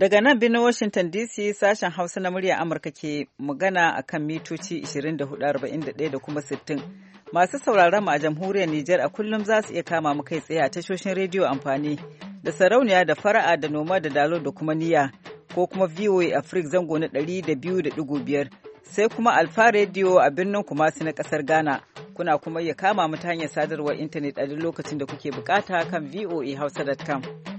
Daga nan birnin Washington DC sashen Hausa na murya Amurka ke magana a kan mitoci 24,41 da kuma 60. Masu sauraron mu a jamhuriyar Nijar a kullum za su iya kama mu kai tsaye a tashoshin rediyo amfani da sarauniya da fara'a da noma da dalo da kuma niyya ko kuma VOA Africa zango na 200.5 sai kuma Alfa Radio a birnin Kumasi na kasar Ghana. Kuna kuma iya kama mu ta hanyar sadarwar intanet a duk lokacin da kuke bukata kan voahausa.com.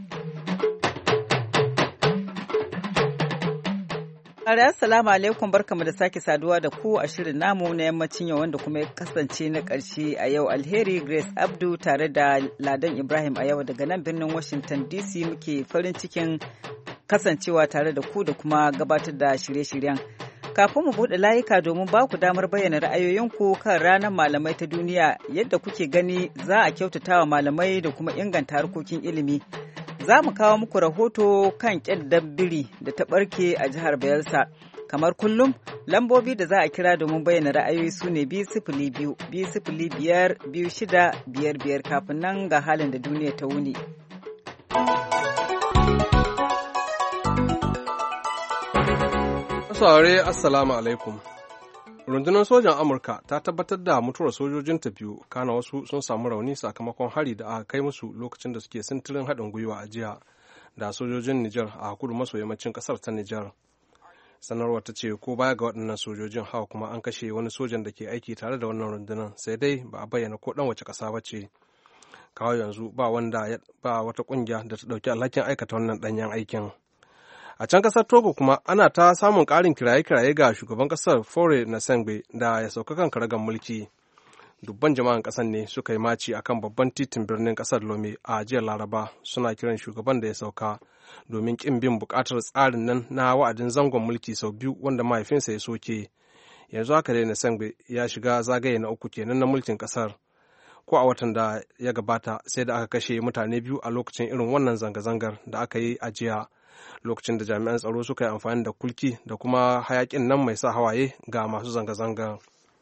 Assalamu alaikum, barkamu da sake saduwa da ku a shirin namu na yammacin yau wanda kuma ya kasance na ƙarshe a yau. Alheri Grace Abdu tare da Ladan Ibrahim a yau daga nan birnin Washington DC muke farin cikin kasancewa tare da ku da kuma gabatar da shirye-shiryen. Kafin mu buɗe layuka domin ba ku damar bayyana ra'ayoyinku kan ranar malamai ta duniya yadda kuke gani za a kyautata wa malamai da kuma inganta harkokin ilimi. Za mu kawo muku rahoto kan ƙyandar biri da ta ɓarke a jihar Bayelsa. Kamar kullum, lambobi da za a kira domin bayyana ra'ayoyi su ne 202 205 2655 kafin nan ga halin da duniya ta wuni. Saurare Assalamu alaikum. Rundunar sojan Amurka ta tabbatar da mutuwar sojojinta biyu, kana wasu sun samu rauni sakamakon hari da aka kai musu lokacin da suke sintirin haɗin gwiwa a jiya da sojojin Nijar a kudu maso yammacin ƙasar ta Nijar. Sanarwar ta ce ko baya ga waɗannan sojojin hawa kuma an kashe wani sojan da ke aiki tare da wannan rundunar, sai dai ba a bayyana ko ɗan wace ƙasa ba ce. Kawai yanzu ba wata ƙungiya da ta ɗauki alhakin aikata wannan ɗanyen aikin. A can kasar Togo kuma ana ta samun ƙarin kiraye-kiraye ga shugaban kasar Faure Gnassingbé da ya sauka kan karagar mulki. Dubban jama'an kasar ne suka yi maci akan babban titin birnin kasar Lome a jiya Laraba, suna kiran shugaban da ya sauka domin ƙin bin buƙatar tsarin nan na wa'adin zangon mulki sau biyu wanda mahaifinsa ya soke. Yanzu haka dai Gnassingbé ya shiga zagaye na uku kenan na mulkin kasar. Ko a watan da ya gabata sai da aka kashe mutane biyu a lokacin irin wannan zanga-zangar da aka yi a jiya. Lokacin da jami'an tsaro suka yi amfani da kulki da kuma hayakin nan mai sa hawaye ga masu zanga-zanga.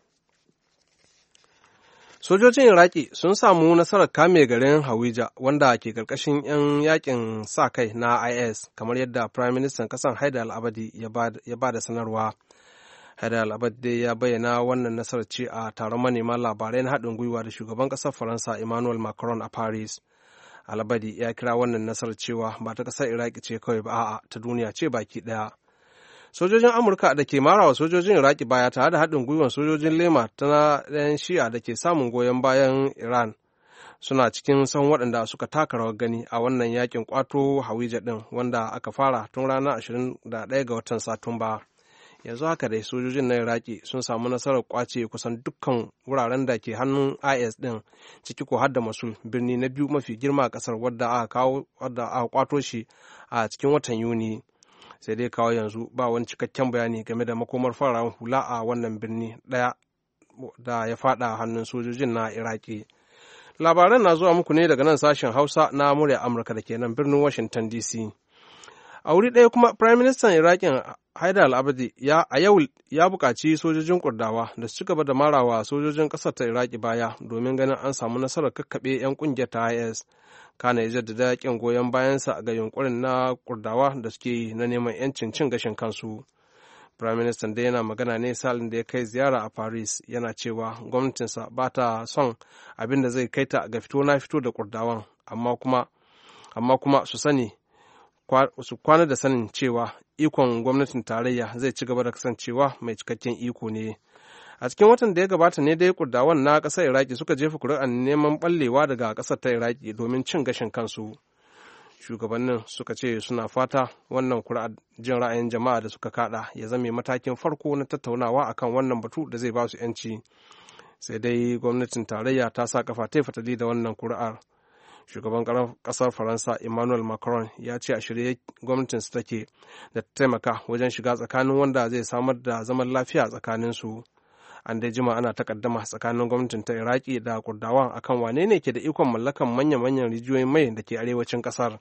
Sojojin Iraki sun samu nasarar kame garin Hawija wanda ke karkashin 'yan yakin sa kai na IS, kamar yadda Prime Minister kasan Haidar al-Abadi ya ba da sanarwa. Haidar al-Abadi ya bayyana wannan nasarar ce a taron manema labarai na haɗin gwiwa da shugaban ƙasar Faransa Emmanuel Macron a Paris. Al-Abadi ya kira wannan nasarar cewa ba ta ƙasar Iraki ce kawai ba, a'a ta duniya ce baki ɗaya. Sojojin Amurka da ke marawa sojojin Iraki baya tare da haɗin gwiwar sojojin Lema ta ɗayan Shi'a da ke samun goyon bayan Iran suna cikin sahun waɗanda suka taka rawar gani a wannan yakin kwato Hawija ɗin wanda aka fara tun ranar 21 ga watan Satumba. Yanzu haka dai sojojin na Iraki sun samu nasarar kwace kusan dukkan wuraren da ke hannun IS din, ciki ko har da Mosul, birni na biyu mafi girma a kasar wadda aka kwato shi a cikin watan Yuni. Sai dai kawo yanzu ba wani cikakken bayani game da makomar fararen hula a wannan birni daya da ya fada hannun sojojin na Iraki. Labaran na zuwa muku ne daga nan sashen Hausa na murya Amurka da ke nan birnin Washington DC. A wuri ɗaya kuma Prime Minister Iraƙin Haidar al-Abadi a yau ya buƙaci sojojin Kurdawa da su ci gaba da marawa sojojin ƙasar ta Iraki baya domin ganin an samu nasarar kakkaɓe 'yan ƙungiyar ta IS. Kana ya jaddada yaƙin goyon bayansa ga yunƙurin na Kurdawa da suke yi na neman 'yancin cin gashin kansu. Prime Minister dai yana magana ne salin da ya kai ziyara a Paris, yana cewa gwamnatinsa ba ta son abin da zai kai ta ga fito na fito da Kurdawan, amma kuma su sani su kwana da sanin cewa ikon gwamnatin tarayya zai ci gaba da kasancewa mai cikakken iko ne. A cikin watan da ya gabata ne dai Kurdawan na ƙasar Iraki suka jefa kuri'ar neman ɓallewa daga ƙasar ta Iraki domin cin gashin kansu. Shugabannin suka ce suna fata wannan kuri'ar jin ra'ayin jama'a da suka kada ya zame matakin farko na tattaunawa akan wannan batu da zai ba su 'yanci. Sai dai gwamnatin tarayya ta sa kafa ta fatali da wannan kuri'ar. Shugaban kasar Faransa Emmanuel Macron ya ce a shirye gwamnatinsu take da taimaka wajen shiga tsakanin wanda zai samar da zaman lafiya tsakaninsu. An dai jima ana takaddama tsakanin gwamnatin ta Iraki da Kurdawan akan wane ne ke da ikon mallakan manya-manyan rijiyoyin mai da ke arewacin kasar.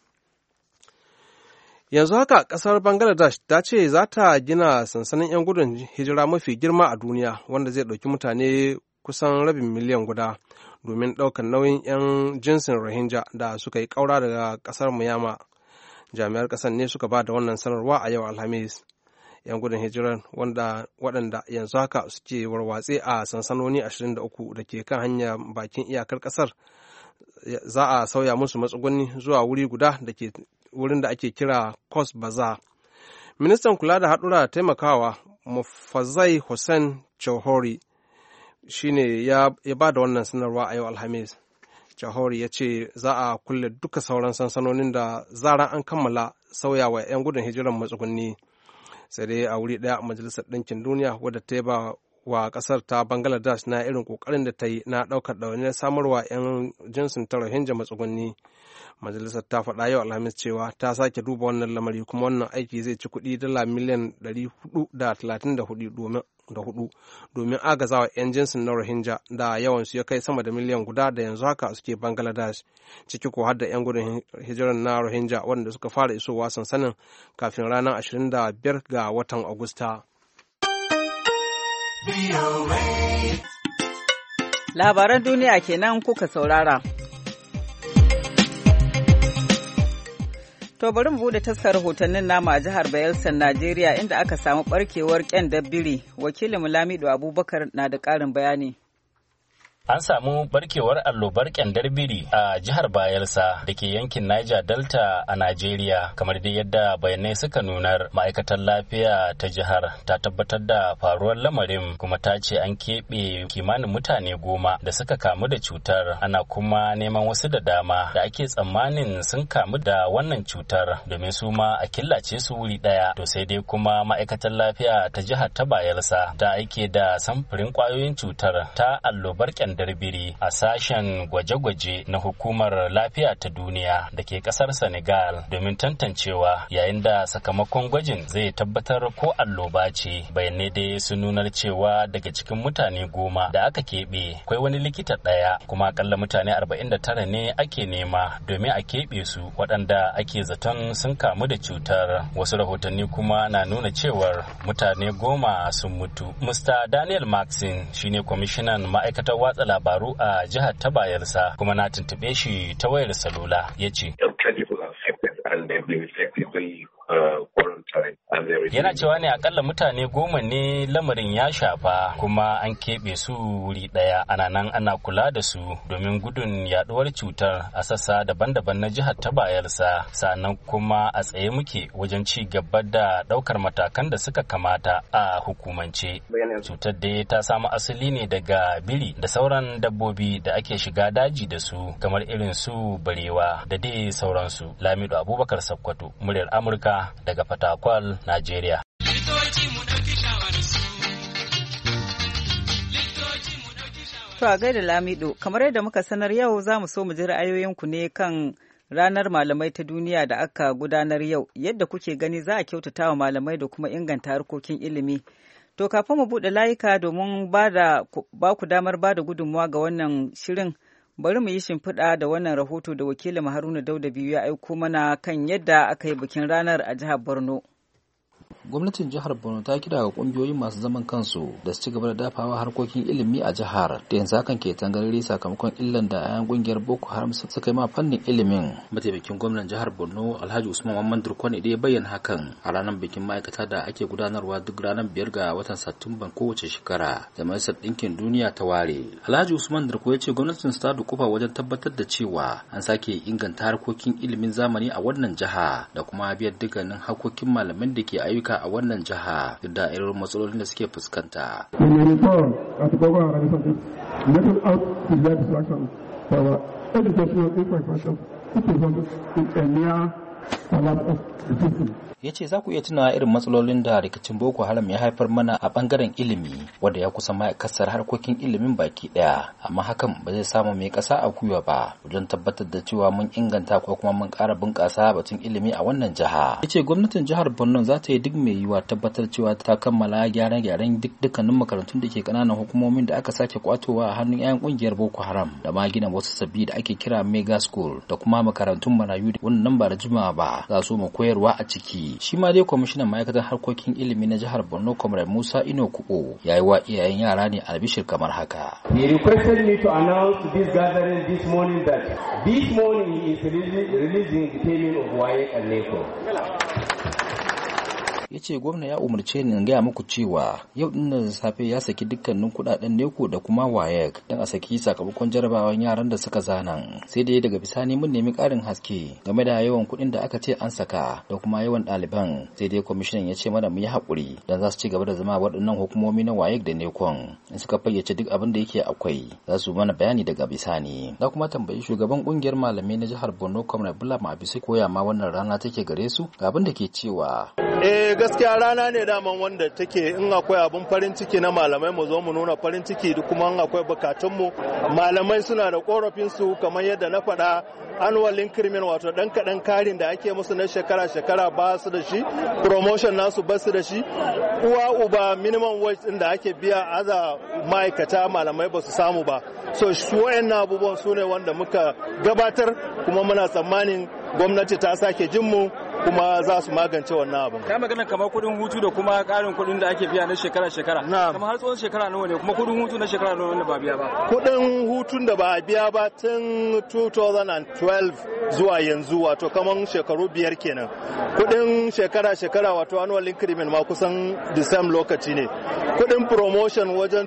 Yanzu haka kasar Bangladesh ta ce za ta gina sansanin 'yan gudun hijira mafi girma a duniya wanda zai ɗauki mutane kusan rabin miliyan guda domin ɗaukar nauyin 'yan jinsin Rohingya da suka yi ƙaura daga ƙasar Myanmar. jami'ar ƙasar ne suka ba da wannan sanarwa a yau Alhamis. 'Yan gudun hijirar waɗanda yanzu haka suke warwatse a sansanoni 23 da ke kan hanya bakin iyakar ƙasar za a sauya musu matsuguni zuwa wuri guda da ke wurin da ake kira Cox Bazar. Ministan kula da haɗura taimakawa Mufazzai Hussein Chauhori shi ne ya ba da wannan sanarwa a yau Alhamis. Chauhori ya ce za a kulle duka sauran sansanonin da zaran an kammala sauyawa 'yan gudun hijirar matsuguni. Sai dai a wuri ɗaya Majalisar Ɗinkin Duniya wadda ta ba wa ƙasar ta Bangladesh na irin ƙoƙarin da ta yi na ɗaukar ɗawainiyar samarwa 'yan jinsin ta Rohingya matsuguni. Majalisar ta faɗa yau Alhamis cewa ta sake duba wannan lamari kuma wannan aiki zai ci kuɗi dala miliyan 434 domin agazawa 'yan jinsin na Rohingya da yawansu ya kai sama da miliyan guda da yanzu haka suke Bangladesh, ciki ko har da 'yan gudun hijirar na Rohingya waɗanda suka fara isowa sansanin kafin ranar 25 ga watan Agusta. Labaran duniya kenan kuka saurara. To bari mu bude taskar rahotannin namu a jihar Bayelsan, Najeriya, inda aka samu barkewar dabbiri. Wakilin Lamido Abubakar na da ƙarin bayani. An samu barkewar allobar kyandar biri a jihar Bayelsa da ke yankin Niger Delta a Najeriya, kamar dai yadda bayanai suka nunar. Ma'aikatar lafiya ta jihar ta tabbatar da faruwar lamarin kuma ta ce an keɓe kimanin mutane 10 da suka kamu da cutar. Ana kuma neman wasu da dama da ake tsammanin sun kamu da wannan cutar domin su ma a killace su wuri ɗaya. To sai dai kuma ma'aikatar lafiya ta jihar ta Bayelsa ta aike da samfurin kwayoyin cutar ta allobar kyandar biri a sashen gwaje-gwaje na hukumar lafiya ta duniya da ke kasar Senegal domin tantancewa, yayin da sakamakon gwajin zai tabbatar ko alloba ce. Bayanai dai sun nunar cewa daga cikin mutane 10 da aka keɓe akwai wani likita ɗaya, kuma akalla mutane 49 ne ake nema domin a keɓe su waɗanda ake zaton sun kamu da cutar. Wasu rahotanni kuma na nuna cewar mutane 10 sun mutu. Mr. Daniel Maxine shine kwamishinan ma'aikatar watsa labaru a jihar ta Bayelsa, kuma na tuntube shi ta wayar salula. Ya ce yana cewa ne akalla mutane 10 ne lamarin ya shafa, kuma an keɓe su wuri ɗaya. Ana nan ana kula da su domin gudun yaduwar cutar a sassa daban-daban na jihar ta Bayelsa. Sannan kuma a tsaye muke wajen ci gaba da ɗaukar matakan da suka kamata a hukumance. Cutar dai ta samu asali ne daga biri da sauran dabbobi da ake shiga daji da su, kamar irin su barewa da dai sauransu. Lamido Abubakar Sakkwato, muryar Amurka daga Fatakwal, Najeriya. To a gaida Lamido, kamar yadda muka sanar yau za mu so mu ji ra'ayoyinku ne kan ranar malamai ta duniya da aka gudanar yau. Yadda kuke gani za a kyautata wa malamai da kuma inganta harkokin ilimi. To kafin mu buɗe layuka domin ba ku damar ba da gudunmuwa ga wannan shirin, bari mu yi shimfiɗa da wannan rahoto da wakilin Haruna Dauda biyu ya aiko mana kan yadda aka yi bikin ranar a jihar Borno. Gwamnatin jihar Borno ta kira ga kungiyoyi masu zaman kansu da su ci gaba da dafawa harkokin ilimi a jihar, da yanzu hakan ke tangarari sakamakon illan da ayan kungiyar Boko Haram suka yi ma fannin ilimin. Mataimakin gwamnan jihar Borno Alhaji Usman Mamman Durkwani da ya bayyana hakan a ranar bikin ma'aikata da ake gudanarwa duk ranar 5 ga watan Satumban kowace shekara da Majalisar Ɗinkin Duniya ta ware. Alhaji Usman Durko ya ce gwamnatin ta dukufa wajen tabbatar da cewa an sake inganta harkokin ilimin zamani a wannan jiha da kuma biyar dukkanin harkokin malaman da ke ayyuka a wannan jiha duk da irin matsalolin da suke fuskanta. Ya ce za ku iya tuna irin matsalolin da rikicin Boko Haram ya haifar mana a bangaren ilimi wanda ya kusa ma'aikatar harkokin ilimin baki daya, amma hakan ba zai samu mai kasa a gwiwa ba wajen tabbatar da cewa mun inganta ko kuma mun ƙara bunƙasa batun ilimi a wannan jiha. Ya ce gwamnatin jihar Borno za ta yi duk mai yiwuwa tabbatar cewa ta kammala gyare-gyaren dukkanin makarantun da ke ƙananan hukumomin da aka sake kwatowa a hannun 'yan ƙungiyar Boko Haram, da ma gina wasu sabbi da ake kira mega school da kuma makarantun marayu da wannan ba da jimawa ba za su mu koyarwa a ciki. shi. Shi ma dai kwamishinan ma'aikatar harkokin ilimi na jihar Borno Comrade Musa Ino Kubo ya yi wa iyayen yara ne albishir kamar haka. He requested me to announce to this gathering this morning that this morning he is releasing the payment of WAEC and NECO. Ya ce gwamna ya umarce ni in gaya muku cewa yau din da safe ya saki dukkanin kudaden neko da kuma WAEC don a saki sakamakon jarabawan yaran da suka zanan. Sai dai daga bisani mun nemi karin haske game da yawan kuɗin da aka ce an saka da kuma yawan ɗaliban. Sai dai kwamishinan ya ce mana mu yi haƙuri don za su ci gaba da zama waɗannan hukumomi na WAEC da nekon in suka fayyace duk abin da yake akwai za su mana bayani daga bisani. Da kuma tambayi shugaban ƙungiyar malamai na jihar Borno Comrade Bulama Abisi koya ma wannan rana take gare su ga abin da ke cewa. Gaskiya rana ne daman wanda take in akwai abin farin ciki na malamai mu zo mu nuna farin ciki da kuma in akwai bukatunmu malamai suna da korafin su kamar yadda na faɗa annual increment wato dan kaɗan karin da ake musu na shekara ba su da shi promotion nasu ba su da shi uwa uba minimum wage din da ake biya aza ma'aikata malamai ba su samu ba so su wayannan abubuwan su ne wanda muka gabatar kuma muna tsammanin gwamnati ta sake jin mu kuma za su magance wannan abin. Ka magana kamar kudin hutu da kuma karin kudin da ake biya na shekara-shekara. Kamar har tsawon shekara nawa ne kuma kudin hutu na shekara nawa wanda ba biya ba. Kudin hutun da ba a biya ba tun 2012 zuwa yanzu wato kamar shekaru 5 kenan. Kudin shekara-shekara wato annual increment ma kusan the same lokaci ne. Kudin promotion wajen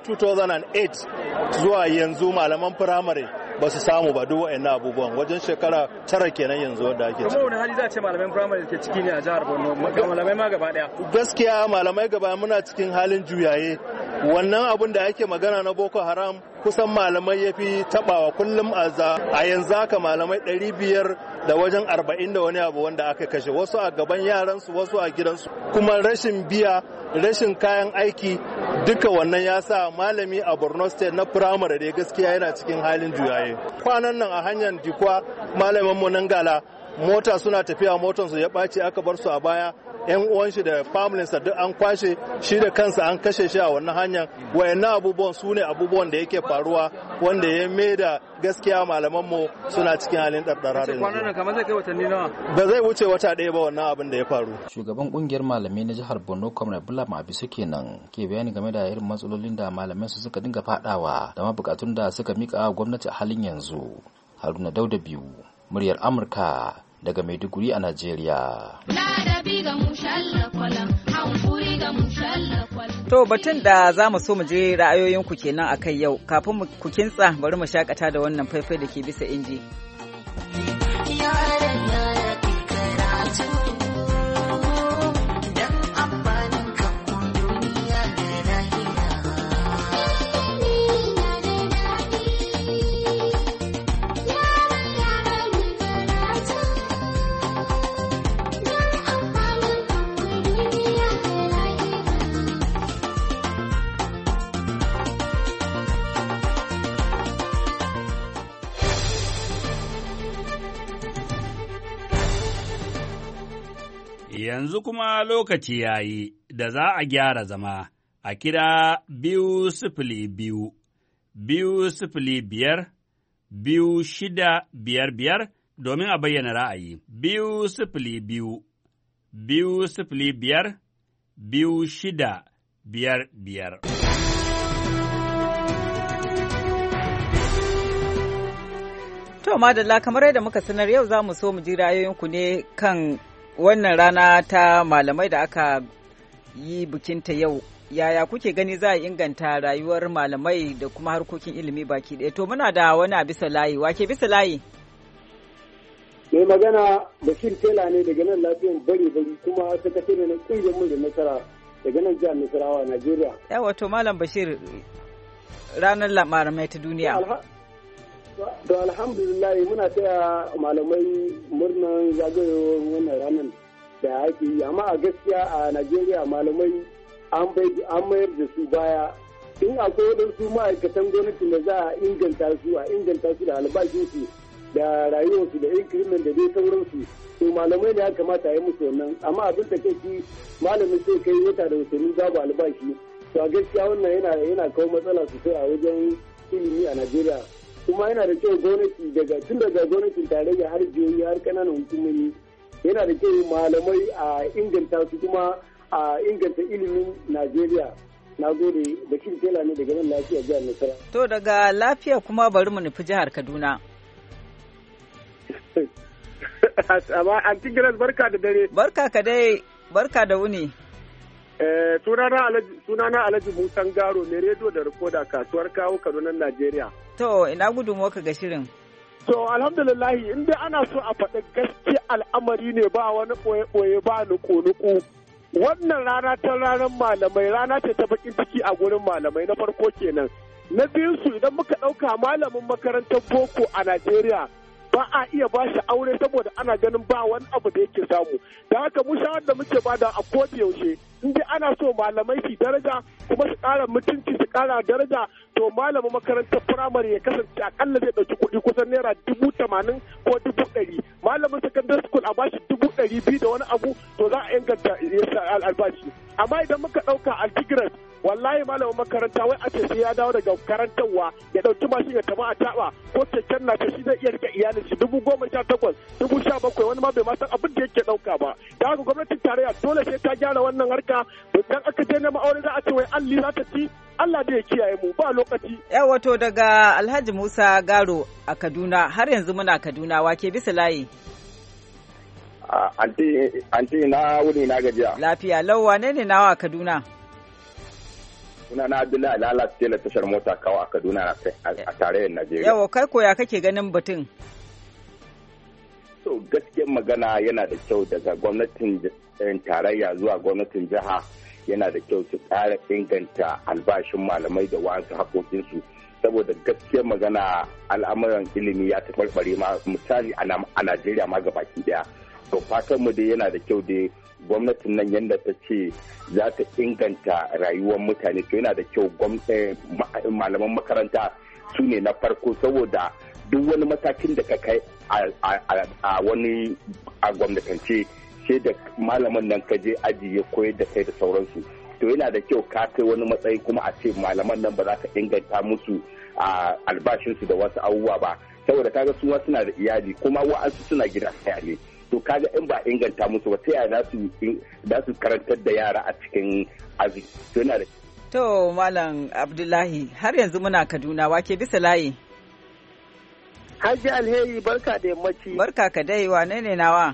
2008 zuwa yanzu malaman firamare ba su samu ba duk wa'annan abubuwan wajen shekara 9 kenan yanzu wanda ake ciki. Kuma wani hali za a ce malaman firamare ke ciki ne a jihar Borno malamai ma gaba daya. Gaskiya malamai gaba muna cikin halin juyaye wannan abun da ake magana na Boko Haram kusan malamai ya fi tabawa kullum a yanzu haka malamai 500 da wajen 40 da wani abu wanda aka kashe wasu a gaban yaransu wasu a gidansu kuma rashin biya rashin kayan aiki duka wannan ya sa malami a Borno State na firamare da gaskiya yana cikin halin juyaye. Kwanan nan a hanyar Dikwa malamin mu nan Gala mota suna tafiya motansu ya ɓaci aka bar su a baya yan uwan shi da familinsa duk an kwashe shi da kansa an kashe shi a wannan hanyar wayannan abubuwan su ne abubuwan da yake faruwa wanda ya maida gaskiya malaman mu suna cikin halin ɗarɗara da yanzu. Kamar zai kai watanni nawa? Ba zai wuce wata ɗaya ba wannan abin da ya faru. Shugaban kungiyar malamai na jihar Borno Comrade Bulama Abisu kenan ke bayani game da irin matsalolin da malaman su suka dinga fadawa da ma bukatun da suka mika gwamnati a halin yanzu. Haruna Dauda biyu muryar Amurka daga Maiduguri a Najeriya. To batun da za mu so mu je ra'ayoyinku kenan akai yau kafin ku kintsa bari mu shakata da wannan faifai da ke bisa inji. Yanzu kuma lokaci ya yi da za a gyara zama a kira 202 205 2655 domin a bayyana ra'ayi. 202 205 2655. To, madalla kamar yadda muka sanar yau za mu so mu ji ra'ayoyinku ne kan wannan rana ta malamai da aka yi bikinta yau. Yaya kuke gani za a inganta rayuwar malamai da kuma harkokin ilimi baki ɗaya? To muna da wani a bisa layi. Wake bisa layi? Mai magana Bashir Tela ne daga nan lafiyan bari kuma sakatare na ƙungiyar mu da nasara daga nan jihar Nasarawa, Najeriya. Yawa to Malam Bashir ranar malamai ta duniya. To alhamdulillah muna taya malamai murnan zagayowar wannan ranar da ake yi, amma a gaskiya a Najeriya malamai an mayar da su baya. In akwai waɗansu ma'aikatan gwamnati da za a inganta su da albashinsu da rayuwarsu da increment da dai sauransu, to malamai ne ya kamata ya musu wannan, amma abin da kai malamin sai kai wata da watanni babu albashi, to a gaskiya wannan yana kawo matsala sosai a wajen ilimi a Najeriya. Kuma yana da kyau gwamnati daga gwamnatin tarayya har jihohi har kananan hukumomi yana da kyau malamai a inganta su kuma a inganta ilimin Najeriya. Na gode, Bashir Tela ne daga nan lafiya jihar Nasara. To daga lafiya kuma bari mu nufi jihar Kaduna. Amma Antigras barka da dare. Barka ka dai, barka da wuni. Sunana Alhaji Musan Garo mai rediyo da rikoda kasuwar kawo Kaduna Najeriya. To ina gudunmuwa ka ga shirin. To alhamdulillahi in dai ana so a faɗi gaske al'amari ne ba wani ɓoye-ɓoye ba nuku-nuku. Wannan rana ta ranar malamai rana ce ta bakin ciki a gurin malamai na farko kenan. Na biyun su idan muka ɗauka malamin makarantar boko a Najeriya ba a iya ba shi aure saboda ana ganin ba wani abu da yake samu. Da haka mu shawar da muke bada a koda yaushe in dai ana so malamai su daraja kuma su ƙara mutunci su ƙara daraja to malamin makarantar firamare ya kasance akalla zai ɗauki kuɗi kusan naira 80,000 ko 100,000. Malamin secondary school a bashi 200,000 da wani abu to za a inganta albashi. Amma idan muka ɗauka Antigras wallahi malamin makaranta wai a ce sai ya dawo daga karantarwa ya ɗauki mashin ya tafi a taɓa ko keken na shi zai iya rike iyalin shi 18,000 17,000 wani ma bai ma san abin da yake ɗauka ba. Da haka gwamnatin tarayya dole sai ta gyara wannan harka idan aka je neman aure za a ce wai alli za ta ci Allah da ya kiyaye mu ba lokaci. Wato daga Alhaji Musa Garo a Kaduna har yanzu muna Kaduna wake bisa layi. Anti na wuni na gajiya. Lafiya lau wane ne nawa a Kaduna? Suna na Abdullahi Lala Tela tashar mota kawo a Kaduna a tarayyar Najeriya. Yawa kai koya kake ganin batun? So gaskiyar magana yana da kyau daga gwamnatin tarayya zuwa gwamnatin jiha yana da kyau su ƙara inganta albashin malamai da wasu haƙoƙinsu saboda gaskiyar magana al'amuran ilimi ya taɓarɓare ma misali a Najeriya ma gabaki daya. To fatan mu dai yana da kyau dai gwamnatin nan yadda ta ce za ta inganta rayuwar mutane to yana da kyau malaman makaranta su ne na farko saboda duk wani matakin da ka kai a wani a gwamnatance sai da malaman nan ka je aji ya koyar da kai da sauransu to yana da kyau ka kai wani matsayi kuma a ce malaman nan ba za ka inganta musu albashinsu da wasu abubuwa ba saboda kaga su suna da iyali kuma wa'ansu suna gida ne to kaga in ba inganta musu ba ta yaya za su karantar da yara a cikin aji to yana da to Malam Abdullahi har yanzu muna Kaduna wake bisa layi. Hajji Alheri barka da yammaci. Barka ka dai wane ne nawa?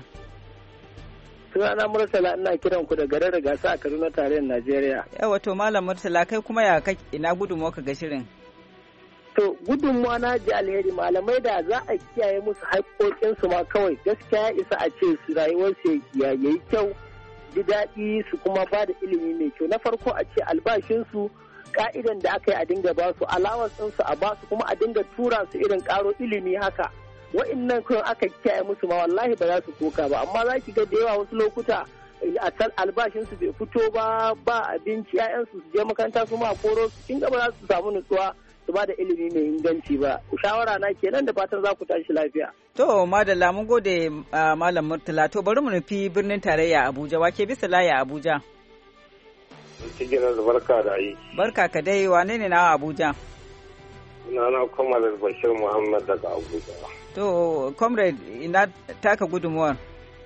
Sunana Murtala ina kiran ku da garin Rigasa a Kaduna tarayyar Najeriya. Yawa to Malam Murtala kai kuma ya ina gudunmuwa ka ga shirin? To gudunmuwa na ji alheri malamai da za a kiyaye musu haƙoƙinsu ma kawai gaskiya ya isa a ce su rayuwarsu ya yi kyau ji daɗi su kuma ba da ilimi mai kyau. Na farko a ce albashinsu ka'idan da aka yi a dinga ba su alawar ɗinsu a ba su kuma a dinga tura su irin ƙaro ilimi haka. Wa'innan kun aka kiyaye musu ma wallahi ba za su koka ba amma za ki ga da yawa wasu lokuta albashinsu bai fito ba abinci 'ya'yansu su je makaranta su ma koro su kin ga ba za su samu nutsuwa su ba da ilimi mai inganci ba. Shawara na kenan da fatan za ku tashi lafiya. To madalla mun gode Malam Murtala to bari mu nufi birnin tarayya Abuja wake bisa layi a Abuja. Cikin barka da yi. Barka ka dai wane ne nawa Abuja? Ina na Comrade Bashir Muhammad daga Abuja. To Comrade ina taka gudunmuwar.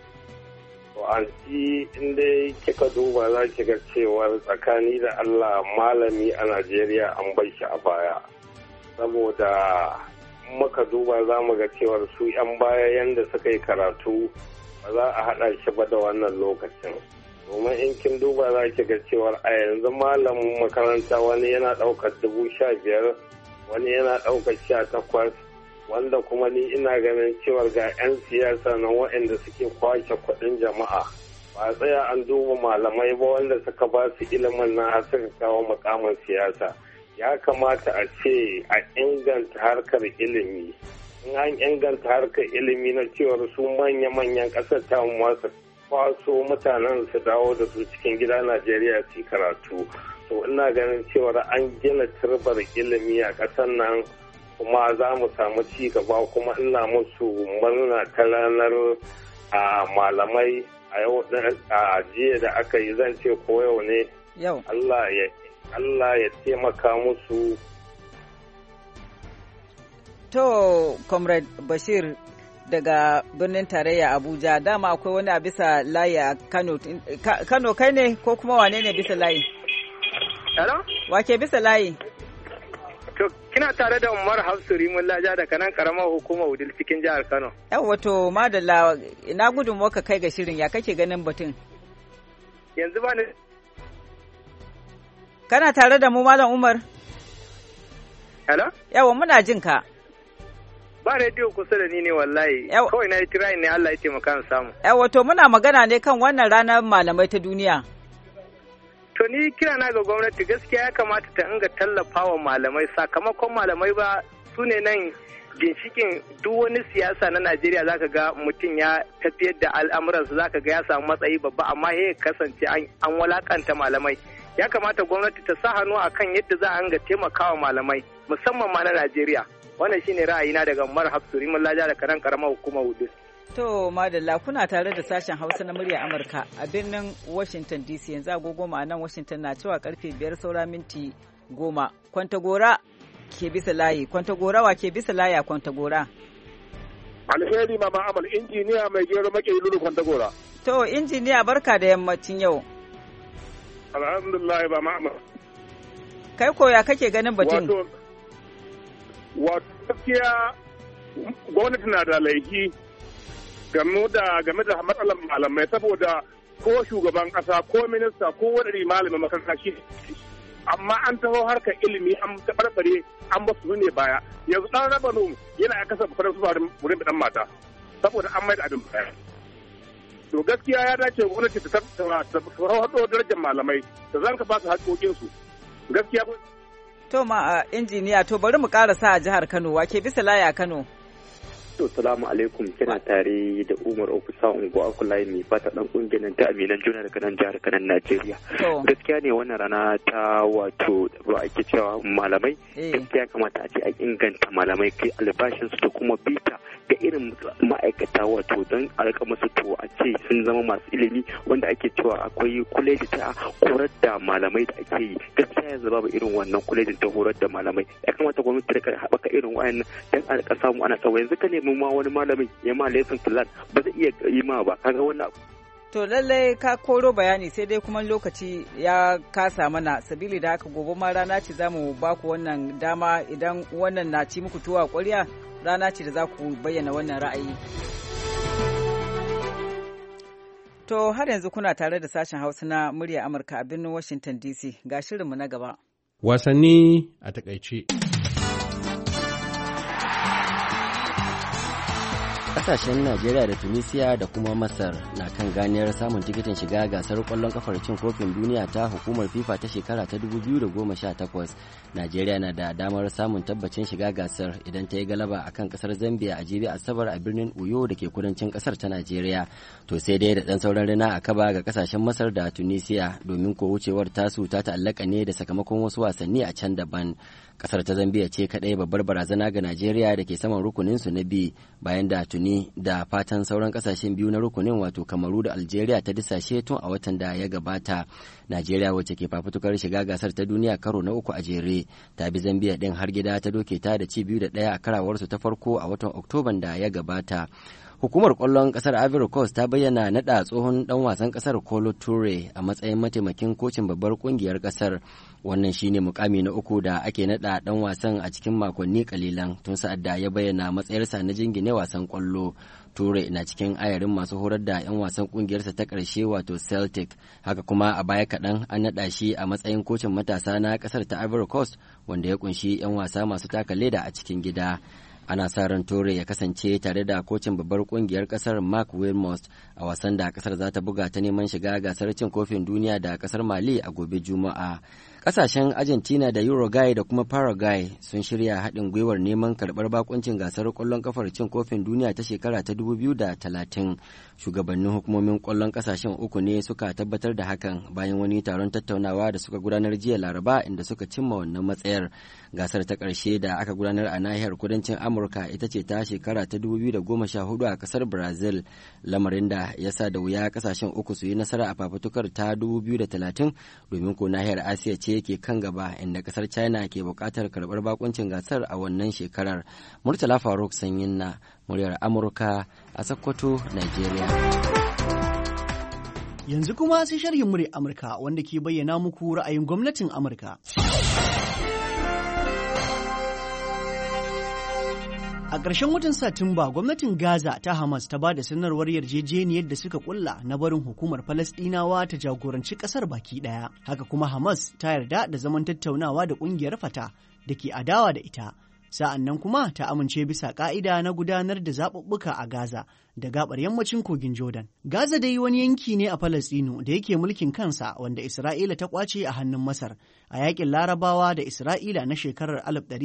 To anti inda kika duba za ki ga cewar tsakani da Allah malami a Najeriya an bai shi a baya. Saboda muka duba za mu ga cewar su 'yan baya yanda suka yi karatu ba za a haɗa shi ba da wannan lokacin. Domin in kin duba za ki ga cewar a yanzu malamin makaranta wani yana ɗaukar 15,000 wani yana ɗaukar 18 wanda kuma ni ina ganin cewar ga 'yan siyasa nan waɗanda suke kwashe kuɗin jama'a ba a tsaya an duba malamai ba wanda suka ba su ilimin nan har suka kawo makamin siyasa ya kamata a ce a inganta harkar ilimi in an inganta harkar ilimi na cewar su manya-manyan ƙasar ta masu kwaso mutanen su dawo da su cikin gida Najeriya su karatu to ina ganin cewar an gina turbar ilimi a ƙasar nan kuma za mu samu ci gaba kuma ina musu murna ta ranar malamai a yau a jiya da aka yi zan ce ko yau ne yau Allah ya taimaka musu. To Comrade Bashir daga birnin tarayya Abuja. Dama akwai wani a bisa layi a Kano. Kano kai ne ko kuma wane ne bisa layi? Hello? Wake bisa layi? To, kina tare da Umar Hafsu Rimun Laja da kanan karamar hukumar Wudil cikin jihar Kano. Yawwa to, madalla, ina gudun ka kai ga shirin, ya kake ganin batun? Yanzu ba ni. Kana tare da mu Malam Umar? Hello? Yawwa muna jin ka. Ba rediyo kusa da ni ne wallahi. Kawai na yi tirayin ne Allah ya taimaka in samu. Yawwa to muna magana ne kan wannan ranar malamai ta duniya. To ni kira na ga gwamnati gaskiya ya kamata ta inga tallafa wa malamai sakamakon malamai ba su ne nan ginshikin duk wani siyasa na Najeriya zaka ga mutum ya tafiyar da al'amuransa zaka ga ya samu matsayi babba amma ya kasance an walakanta malamai. Ya kamata gwamnati ta sa hannu akan yadda za a inga taimakawa malamai musamman ma na Najeriya. Wannan shine ra'ayina daga Umar Hafsu Rimun Laja da karan karamar hukumar Wudil. To madalla kuna tare da sashen Hausa na murya Amurka a birnin Washington DC yanzu agogo a nan Washington na cewa karfe 5 saura minti 10. Kwantagora ke bisa layi. Kwantagora wa ke bisa layi a Kwantagora? Alheri Mama Amal injiniya mai gero make lulu Kwantagora. To injiniya barka da yammacin yau. Alhamdulillah Mama Amal. Kai koya kake ganin batun? Wato gaskiya gwamnati na da laifi game da matsalar malamai saboda ko shugaban kasa ko minista ko wani malamin makaranta shi amma an taho harkar ilimi an tabarbare an basu ne baya yanzu dan rabanu yana ya kasa bukatar su wurin dan mata saboda an maida abin baya to gaskiya ya dace gwamnati ta hado darajar malamai da zanka ba su haƙoƙin su gaskiya to ma injiniya to bari mu karasa a jihar Kano wake bisa laya Kano. To, salamu alaikum, kina tare da Umar Okusa Ungo Akulai mai fata dan kungiyar ta Aminan Juna daga nan jihar Kano Najeriya. Gaskiya ne wannan rana ta wato ba ake cewa malamai gaskiya kamata a ce a inganta malamai kai albashin su da kuma bita ga irin ma'aikata wato don a rika musu to a ce sun zama masu ilimi wanda ake cewa akwai kwaleji ta horar da malamai da ake yi gaskiya yanzu babu irin wannan kwalejin ta horar da malamai ya kamata gwamnati da haɓaka irin wayannan dan a rika samu ana tsawo yanzu ka nemi ma wani malamin ya ma lesson plan ba zai iya yi ma ba kaga wannan to lallai ka koro bayani sai dai kuma lokaci ya kasa mana sabili da haka gobe ma rana ce zamu ba ku wannan dama idan wannan na ci muku tuwa ƙwarya rana ce da za ku bayyana wannan ra'ayi. To har yanzu kuna tare da sashen Hausa na murya Amurka a birnin Washington DC ga shirinmu na gaba. Wasanni a takaice. Kasashen Najeriya da Tunisia da kuma Masar na kan ganiyar samun tikitin shiga gasar kwallon kafar cin kofin duniya ta hukumar FIFA ta shekara ta 2018. Najeriya na da damar samun tabbacin shiga gasar idan ta yi galaba akan kasar Zambia a jibi Asabar a birnin Uyo da ke kudancin kasar ta Najeriya. To sai dai da dan sauran rana a kaba ga kasashen Masar da Tunisia domin ko wucewar tasu ta ta'allaka ne da sakamakon wasu wasanni a can daban. Kasar ta Zambia ce kadai babbar barazana ga Najeriya da ke saman rukunin su na B bayan da Tuni da fatan sauran kasashen biyu na rukunin wato Kamaru da Algeria ta disashe tun a watan da ya gabata. Najeriya wacce ke fafutukar shiga gasar ta duniya karo na uku a jere ta bi Zambia din har gida ta doke ta da ci 2-1 a karawarsu ta farko a watan Oktoban da ya gabata. Hukumar kwallon kasar Ivory Coast ta bayyana nada tsohon dan wasan kasar Kolo Toure a matsayin mataimakin kocin babbar kungiyar kasar. Wannan shine mukami na uku da ake nada dan wasan a cikin makonni kalilan tun sa'ad da ya bayyana matsayarsa na jingine wasan kwallo. Toure na cikin ayarin masu horar da 'yan wasan kungiyarsa ta ƙarshe wato Celtic. Haka kuma a baya kaɗan an naɗa shi a matsayin kocin matasa na ƙasar ta Ivory Coast wanda ya kunshi 'yan wasa masu taka leda a cikin gida. Ana sa ran Toure ya kasance tare da kocin babbar kungiyar kasar Mark Wilmot a wasan da kasar za ta buga ta neman shiga gasar cin kofin duniya da kasar Mali a gobe Juma'a. Kasashen Argentina da Uruguay da kuma Paraguay sun shirya haɗin gwiwar neman karɓar bakuncin gasar ƙwallon kafar cin kofin duniya ta shekara ta 2030. Shugabannin hukumomin ƙwallon ƙasashen uku ne suka tabbatar da hakan bayan wani taron tattaunawa da suka gudanar jiya Laraba inda suka cimma wannan matsayar. Gasar ta ƙarshe da aka gudanar a nahiyar kudancin Amurka ita ce ta shekara ta 2014 a ƙasar Brazil, lamarin da ya sa da wuya ƙasashen uku su yi nasara a fafutukar ta 2030 domin ko nahiyar Asiya ce ce ke kan gaba inda kasar China ke buƙatar karɓar bakuncin gasar a wannan shekarar. Murtala Faruk Sanyin na muryar Amurka a Sokoto, Nigeria. Yanzu kuma sai sharhin muryar Amurka wanda ke bayyana muku ra'ayin gwamnatin Amurka. A ƙarshen watan Satumba, gwamnatin Gaza ta Hamas ta ba da sanarwar yarjejeniyar da suka kulla na barin hukumar Falasɗinawa ta jagoranci ƙasar baki ɗaya. Haka kuma Hamas ta yarda da zaman tattaunawa da ƙungiyar Fatah da ke adawa da ita. Sa'an nan kuma ta amince bisa ƙa'ida na gudanar da zaɓuɓɓuka a Gaza da gaɓar yammacin kogin Jordan. Gaza dai wani yanki ne a Falasɗinu da yake mulkin kansa wanda Isra'ila ta ƙwace a hannun Masar a yaƙin Larabawa da Isra'ila na shekarar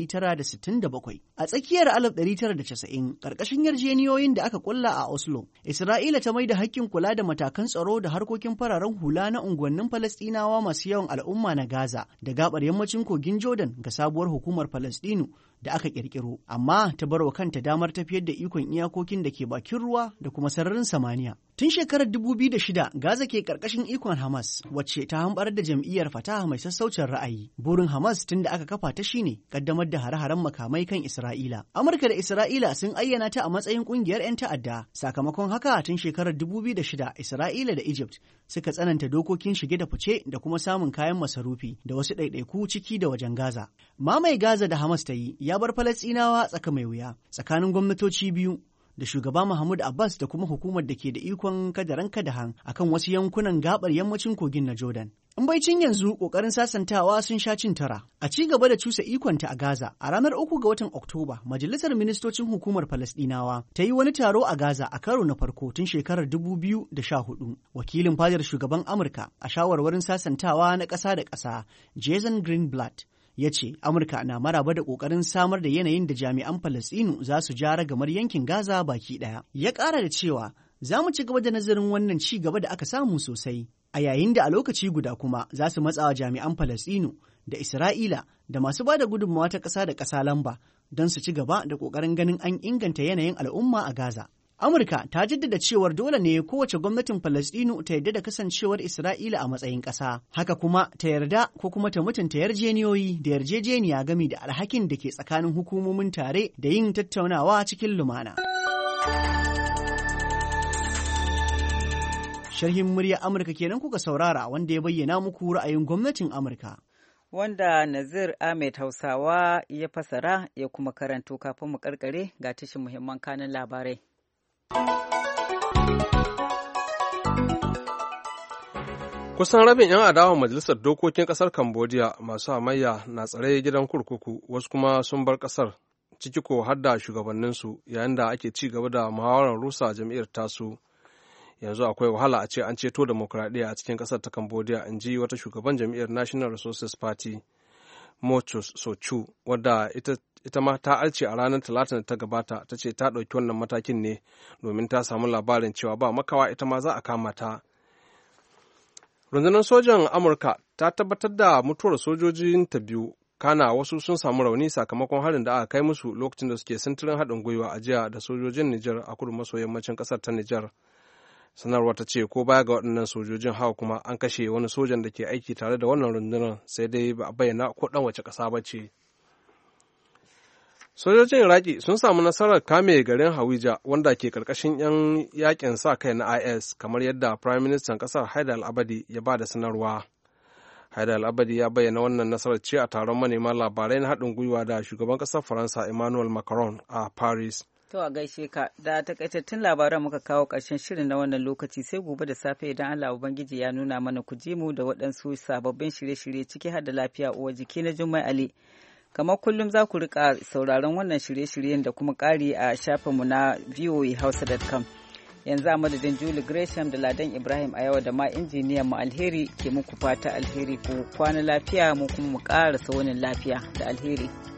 1967. A tsakiyar 1990, ƙarƙashin yarjeniyoyin da aka ƙulla a Oslo, Isra'ila ta mai da haƙƙin kula da matakan tsaro da harkokin fararen hula na unguwannin Falasɗinawa masu yawan al'umma na Gaza da gaɓar yammacin kogin Jordan ga sabuwar hukumar Falasɗinu da aka ƙirƙiro, amma ta barwa kanta damar tafiyar da ikon iyakokin da ke bakin ruwa da kuma sararin samaniya. Tun shekarar 2006, Gaza ke ƙarƙashin ikon Hamas, wacce ta hambar da jam'iyyar Fatah mai sassaucin ra'ayi. Burin Hamas tun da aka kafa ta shine ƙaddamar da hare-haren makamai kan Isra'ila. Amurka da Isra'ila sun ayyana ta a matsayin ƙungiyar 'yan ta'adda. Sakamakon haka tun shekarar 2006, Isra'ila da Egypt suka tsananta dokokin shige da fice da kuma samun kayan masarufi da wasu ɗaiɗaiku ciki da wajen Gaza. Mamaye Gaza da Hamas ta yi ya bar Falasɗinawa tsaka mai wuya tsakanin gwamnatoci biyu da shugaba Mahmud Abbas da kuma hukumar da ke da ikon kadaran kadahan akan wasu yankunan gabar yammacin kogin na Jordan. In baicin yanzu kokarin sasantawa sun sha cin tara. A ci gaba da cusa ikonta a Gaza, a ranar 3 ga watan Oktoba, Majalisar Ministocin Hukumar Falasɗinawa ta yi wani taro a Gaza a karo na farko tun shekarar 2014. Wakilin fadar shugaban Amurka a shawarwarin sasantawa na ƙasa da ƙasa, Jason Greenblatt, ya ce Amurka na maraba da ƙoƙarin samar da yanayin da jami'an Falasɗinu za su ja ragamar yankin Gaza baki ɗaya. Ya ƙara da cewa za mu ci gaba da nazarin wannan ci gaba da aka samu sosai, a yayin da a lokaci guda kuma za su matsawa jami'an Falasɗinu da Isra'ila da masu ba da gudunmawa ta ƙasa da ƙasa lamba don su ci gaba da ƙoƙarin ganin an inganta yanayin al'umma a Gaza. Amurka ta jaddada cewar dole ne kowace gwamnatin Falasɗinu ta yarda da kasancewar Isra'ila a matsayin ƙasa. Haka kuma ta yarda ko kuma ta mutunta yarjeniyoyi da yarjejeniya gami da alhakin da ke tsakanin hukumomin tare da yin tattaunawa cikin lumana. Sharhin murya Amurka kenan kuka saurara wanda ya bayyana muku ra'ayin gwamnatin Amurka. Wanda Nazir Ahmed Hausawa ya fasara ya kuma karanto kafin mu karkare ga tashin muhimman kanin labarai. Kusan rabin 'yan adawa majalisar dokokin kasar Cambodia masu hamayya na tsare gidan kurkuku, wasu kuma sun bar kasar, ciki ko har da shugabanninsu, yayin da ake ci gaba da muhawarar rusa jam'iyyar tasu. Yanzu akwai wahala a ce an ceto demokuraɗiyya a cikin kasar ta Cambodia, in ji wata shugaban jam'iyyar National Resources Party, Mochus Sochu, wadda ita ma ta arce a ranar Talata da ta gabata. Ta ce ta ɗauki wannan matakin ne domin ta samu labarin cewa ba makawa ita ma za a kama ta. Rundunar sojan Amurka ta tabbatar da mutuwar sojojin ta biyu, kana wasu sun samu rauni sakamakon harin da aka kai musu lokacin da suke sintirin haɗin gwiwa a jiya da sojojin Nijar a kudu maso yammacin ƙasar ta Nijar. Sanarwar ta ce ko baya ga waɗannan sojojin hawa kuma an kashe wani sojan da ke aiki tare da wannan rundunar, sai dai ba a bayyana ko ɗan wace ƙasa ba ce. Sojojin Iraki sun samu nasarar kame garin Hawija wanda ke karkashin 'yan yakin sa kai na IS, kamar yadda Prime Minister kasar Haidar al-Abadi ya ba da sanarwa. Haidar al-Abadi ya bayyana wannan nasarar ce a taron manema labarai na haɗin gwiwa da shugaban ƙasar Faransa Emmanuel Macron a Paris. To a gaishe ka, da takaitattun labaran muka kawo ƙarshen shirin na wannan lokaci, sai gobe da safe idan Allah Ubangiji ya nuna mana ku ji mu da waɗansu sababbin shirye-shirye ciki har da lafiya uwa jiki na Jummai Ali. Kamar kullum za ku rika sauraron wannan shirye-shiryen da kuma ƙari a shafinmu na voahausa.com. Yanzu a madadin Julie Gresham da Ladan Ibrahim a yawa da ma injiniyan mu Alheri ke muku fata alheri, ku kwana lafiya mu kuma mu ƙara saunin lafiya da alheri.